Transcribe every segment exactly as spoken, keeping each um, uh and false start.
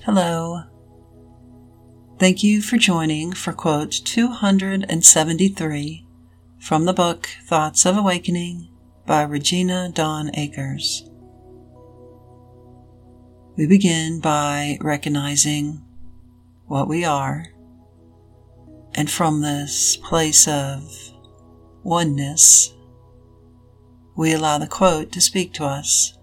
Hello. Thank you for joining for quote two hundred seventy-three from the book Thoughts of Awakening by Regina Dawn Akers. We begin by recognizing what we are, and from this place of oneness, we allow the quote to speak to us.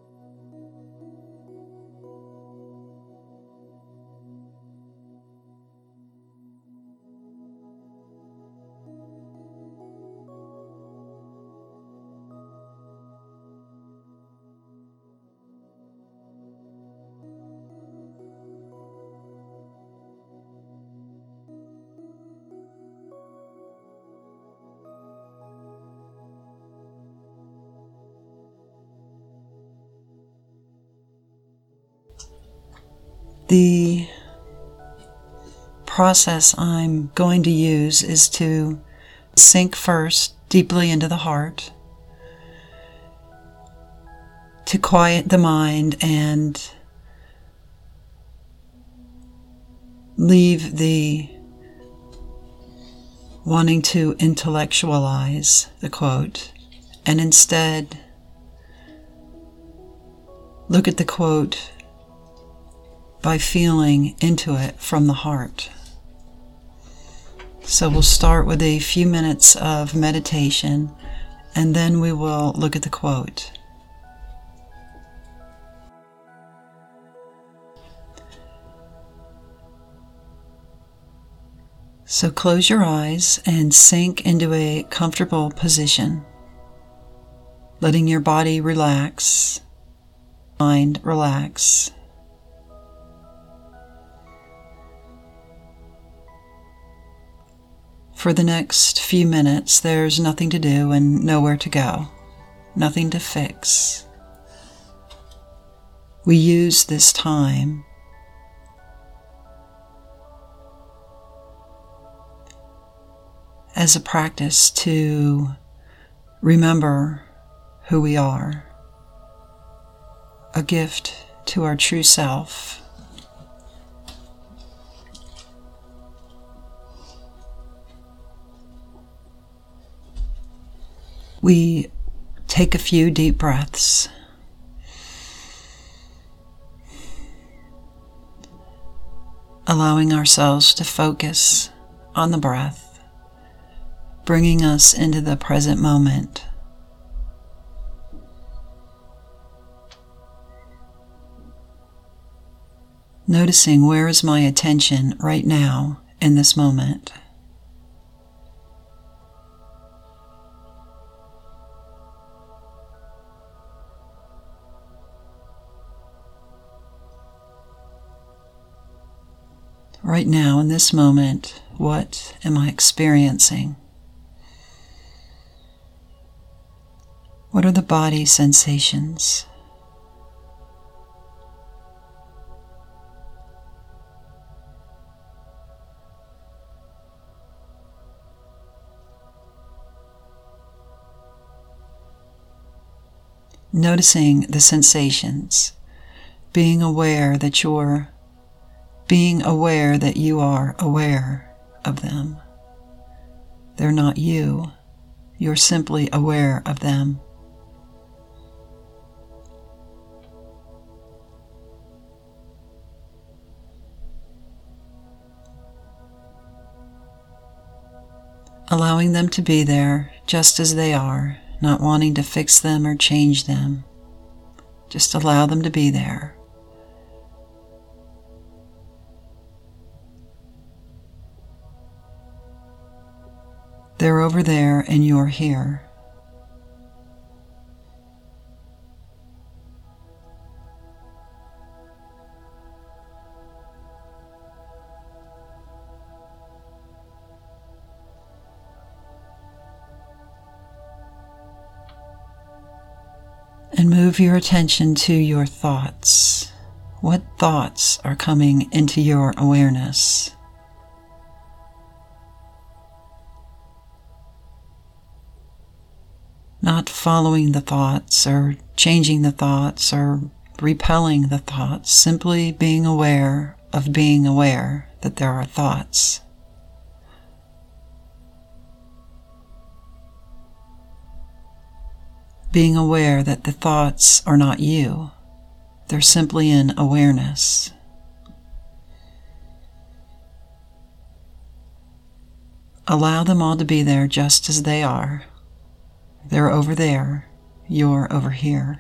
The process I'm going to use is to sink first deeply into the heart, to quiet the mind and leave the wanting to intellectualize the quote, and instead look at the quote by feeling into it from the heart. So we'll start with a few minutes of meditation, and then we will look at the quote. So close your eyes and sink into a comfortable position, letting your body relax, mind relax. For the next few minutes, there's nothing to do and nowhere to go, nothing to fix. We use this time as a practice to remember who we are, a gift to our true self. We take a few deep breaths, allowing ourselves to focus on the breath, bringing us into the present moment. Noticing where is my attention right now in this moment. Right now, in this moment, what am I experiencing? What are the body sensations? Noticing the sensations, being aware that you're being aware that you are aware of them. They're not you. You're simply aware of them. Allowing them to be there just as they are, not wanting to fix them or change them. Just allow them to be there. They're over there and you're here. And move your attention to your thoughts. What thoughts are coming into your awareness? Not following the thoughts or changing the thoughts or repelling the thoughts, simply being aware of being aware that there are thoughts. Being aware that the thoughts are not you. They're simply in awareness. Allow them all to be there just as they are. They're over there. You're over here.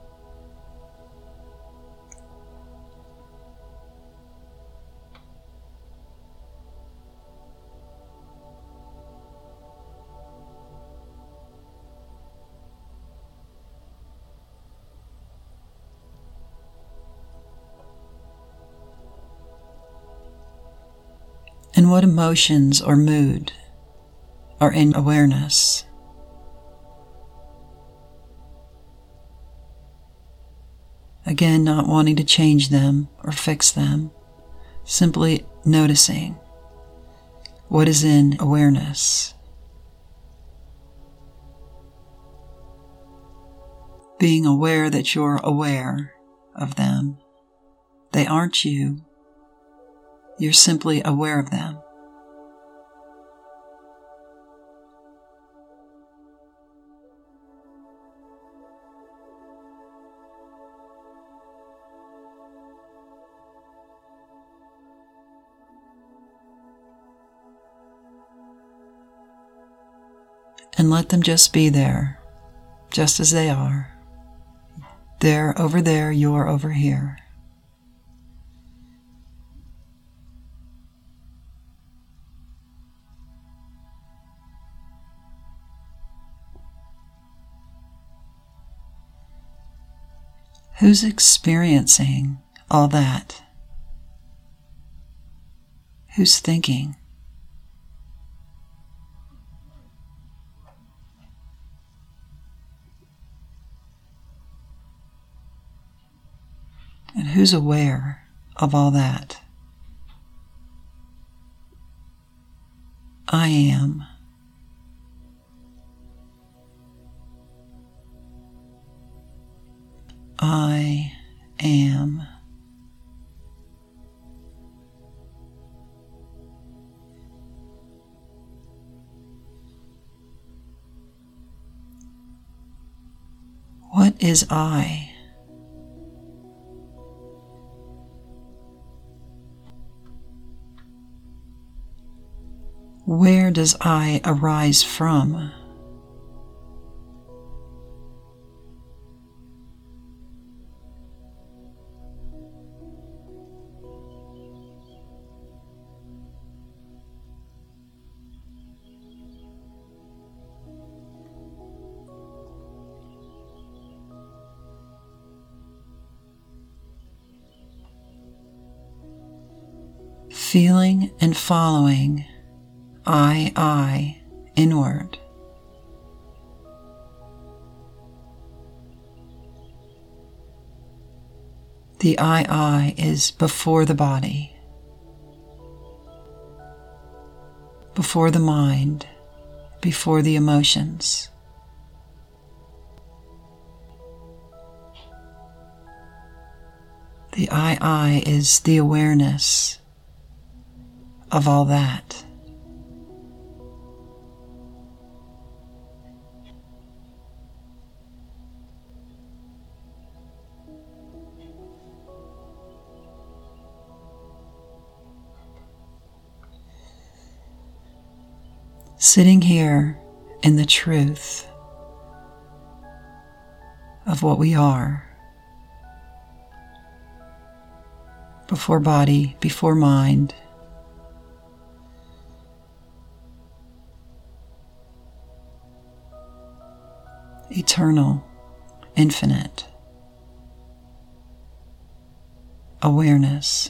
And what emotions or mood are in awareness? Again, not wanting to change them or fix them, simply noticing what is in awareness. Being aware that you're aware of them. They aren't you. You're simply aware of them. And let them just be there, just as they are. They're over there, you're over here. Who's experiencing all that? Who's thinking? And who's aware of all that? I am. I am. What is I? Where does I arise from? Feeling and following I, I, inward. The I, I is before the body, before the mind, before the emotions. The I, I is the awareness of all that. Sitting here in the truth of what we are, before body, before mind, eternal, infinite awareness.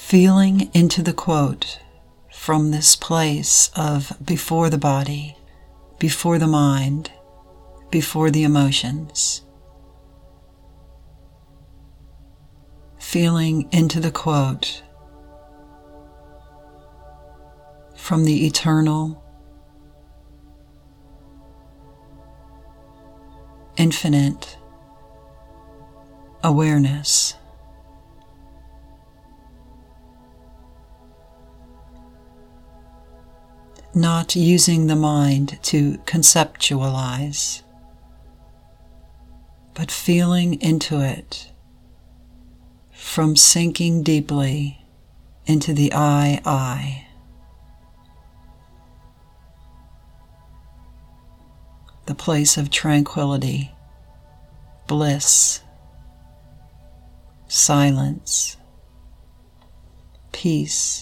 Feeling into the quote from this place of before the body, before the mind, before the emotions. Feeling into the quote from the eternal, infinite awareness. Not using the mind to conceptualize, but feeling into it from sinking deeply into the I, I. The place of tranquility, bliss, silence, peace.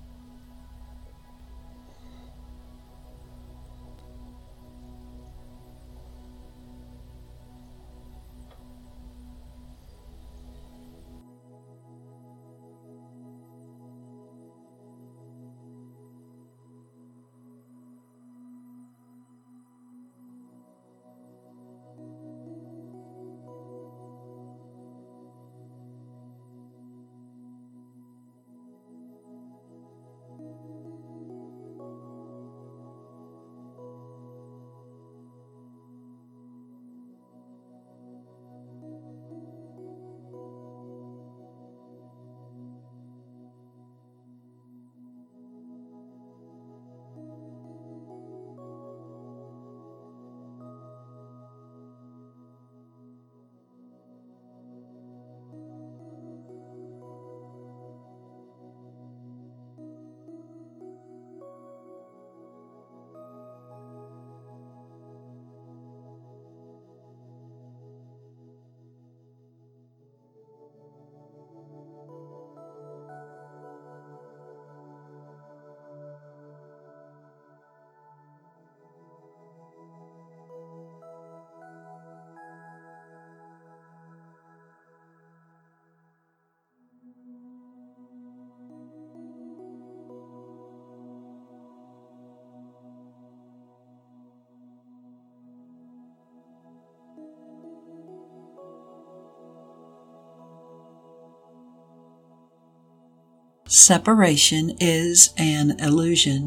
Separation is an illusion.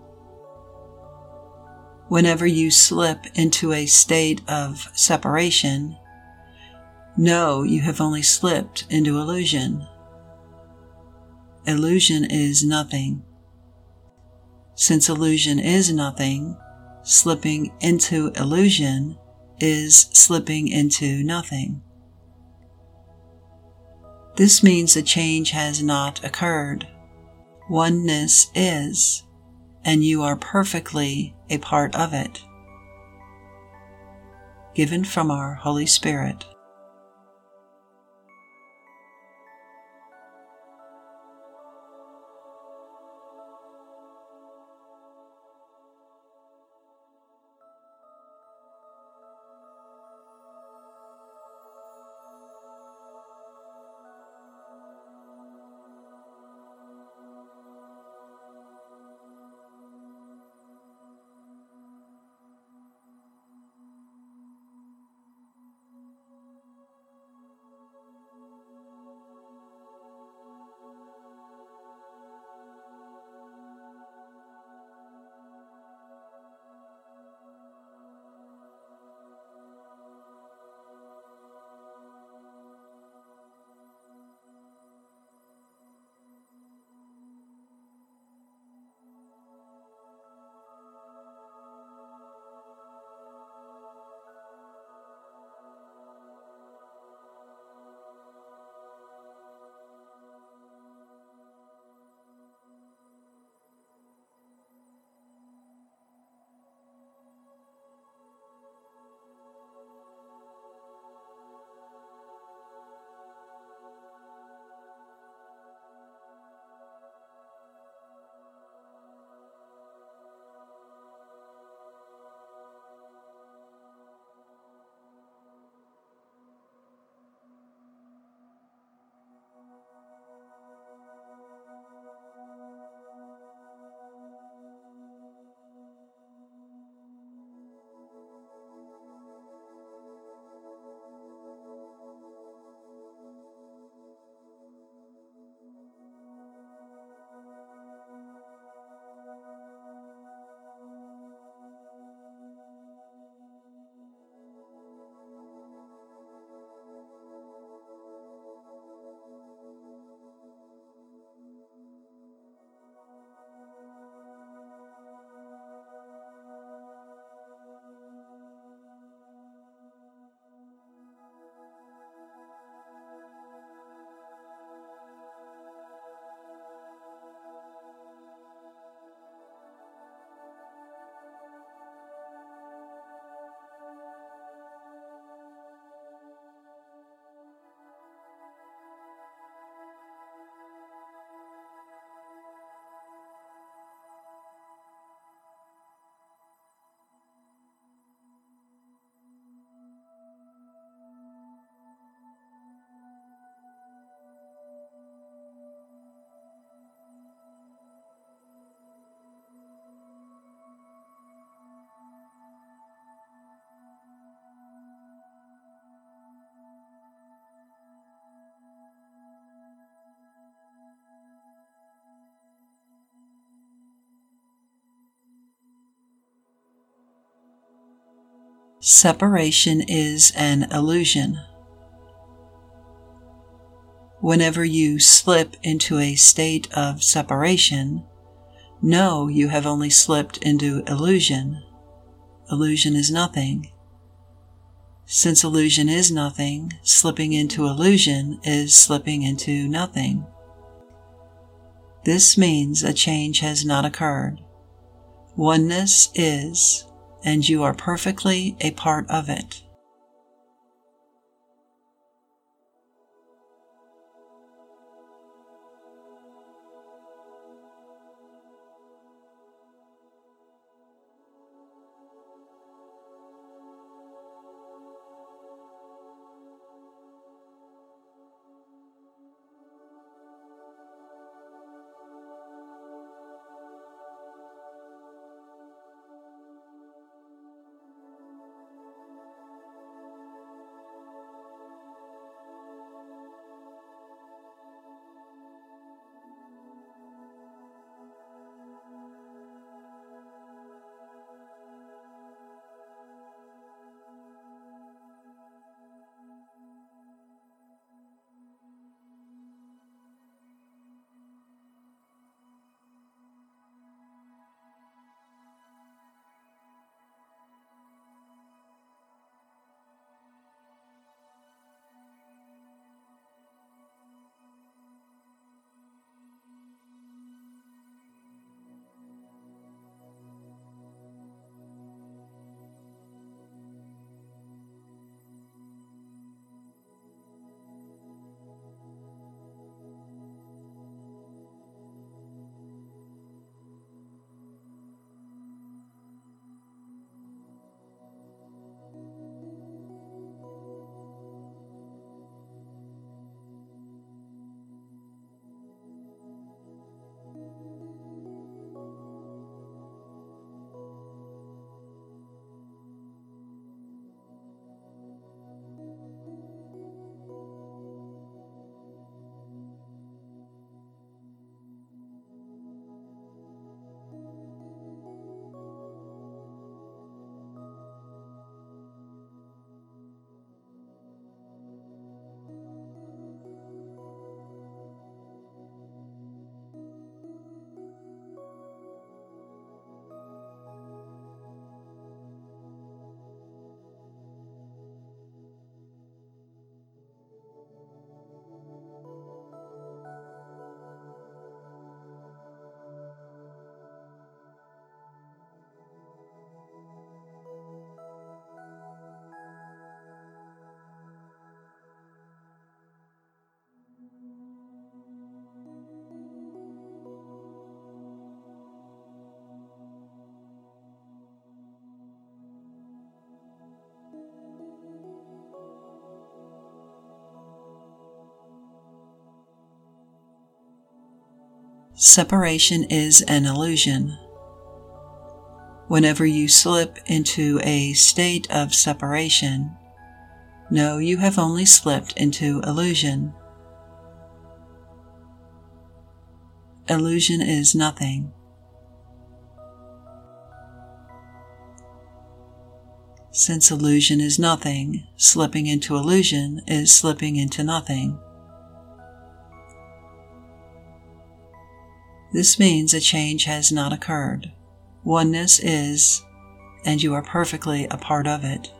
Whenever you slip into a state of separation, know you have only slipped into illusion. Illusion is nothing. Since illusion is nothing, slipping into illusion is slipping into nothing. This means the change has not occurred. Oneness is, and you are perfectly a part of it. Given from our Holy Spirit. Separation is an illusion. Whenever you slip into a state of separation, know you have only slipped into illusion. Illusion is nothing. Since illusion is nothing, slipping into illusion is slipping into nothing. This means a change has not occurred. Oneness is, and you are perfectly a part of it. Separation is an illusion. Whenever you slip into a state of separation, know you have only slipped into illusion. Illusion is nothing. Since illusion is nothing, slipping into illusion is slipping into nothing. This means a change has not occurred. Oneness is, and you are perfectly a part of it.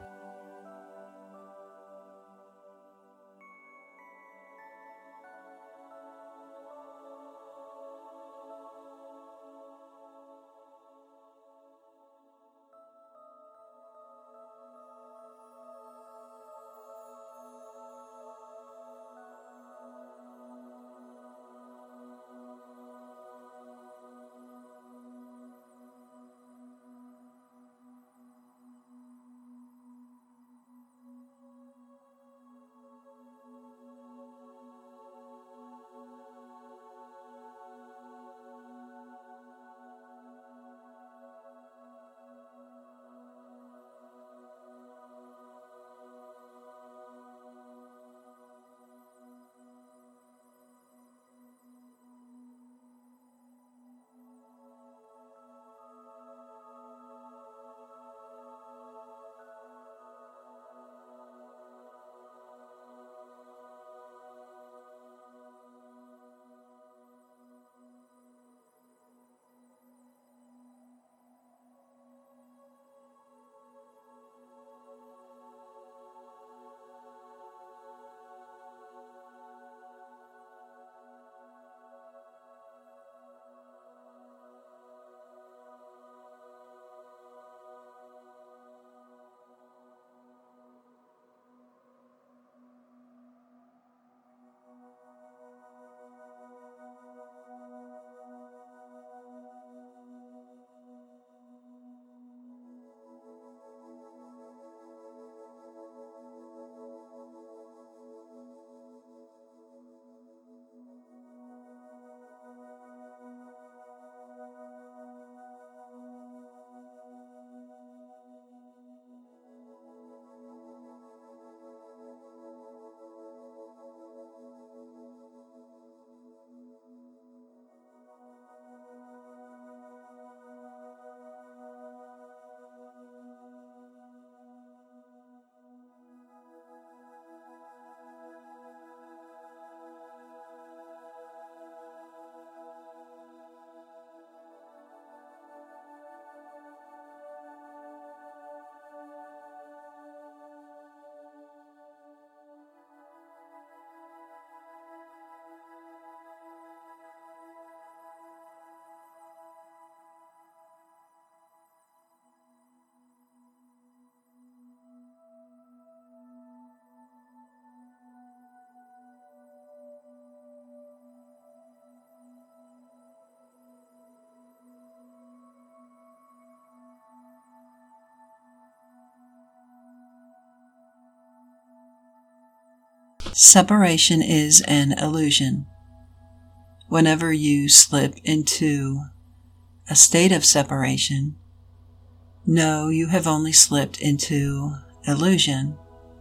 Separation is an illusion. Whenever you slip into a state of separation, know you have only slipped into illusion.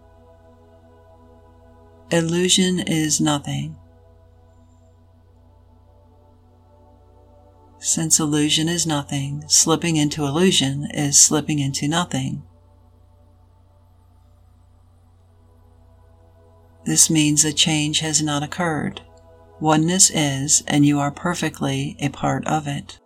Illusion is nothing. Since illusion is nothing, slipping into illusion is slipping into nothing. This means a change has not occurred. Oneness is, and you are perfectly a part of it.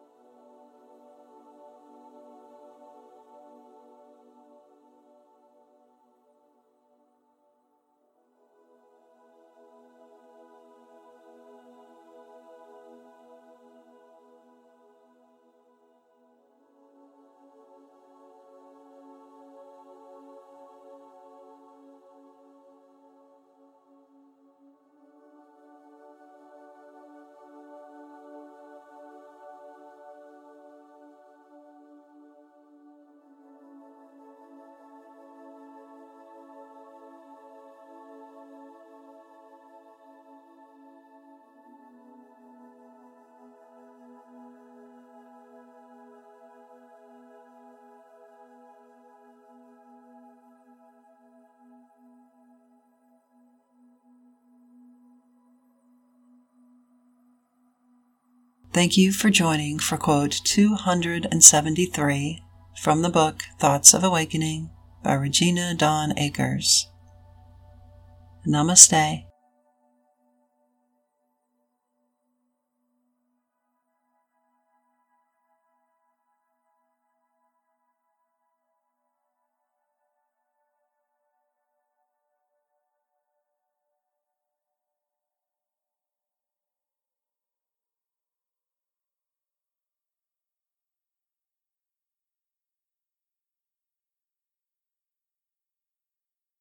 Thank you for joining for quote two hundred seventy-three from the book Thoughts of Awakening by Regina Dawn Akers. Namaste.